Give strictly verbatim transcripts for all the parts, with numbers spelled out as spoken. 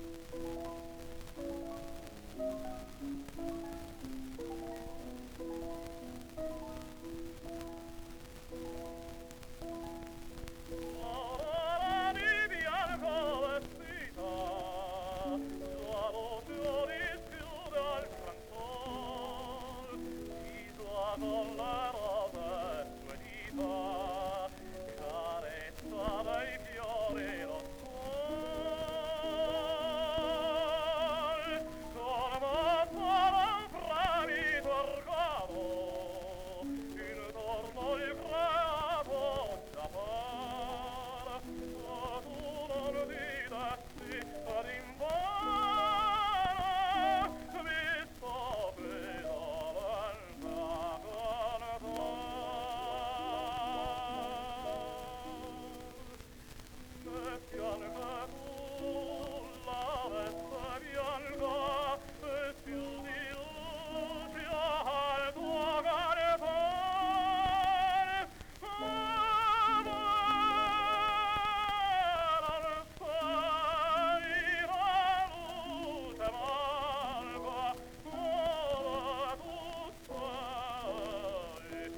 Con la rosa sua dita carezza dai fiori lo sol come un bravito argavo intorno il creato sciamar ma tu non didesti ad invano mi sto bianca tu, la veste bianca, e più di luce al tuo carità. Amore, non sai la luce manca, ora tu sai,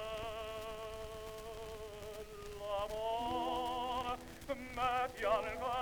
l'amore, me pianca